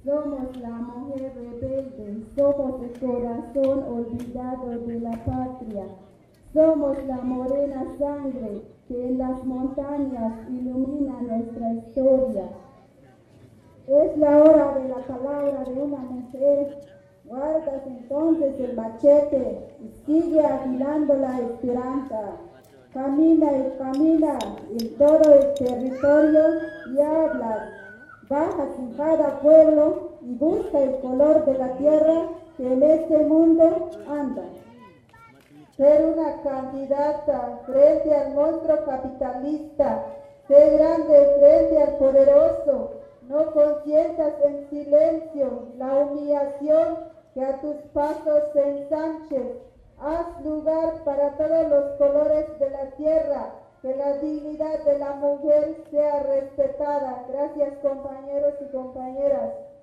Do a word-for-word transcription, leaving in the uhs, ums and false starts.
Somos la mujer rebelde, somos el corazón olvidado de la patria. Somos la morena sangre que en las montañas ilumina nuestra historia. Es la hora de la palabra de una mujer. Guardas entonces el machete y sigue afilando la esperanza. Camina y camina en todo el territorio y hablas. Bajas en cada pueblo y busca el color de la tierra que en este mundo anda. Ser una candidata frente al monstruo capitalista, ser grande frente al poderoso, no consientas en silencio la humillación que a tus pasos se ensanche. Haz lugar para todos los colores de la tierra, que la dignidad de la mujer sea respetada. Gracias, compañeros y compañeras.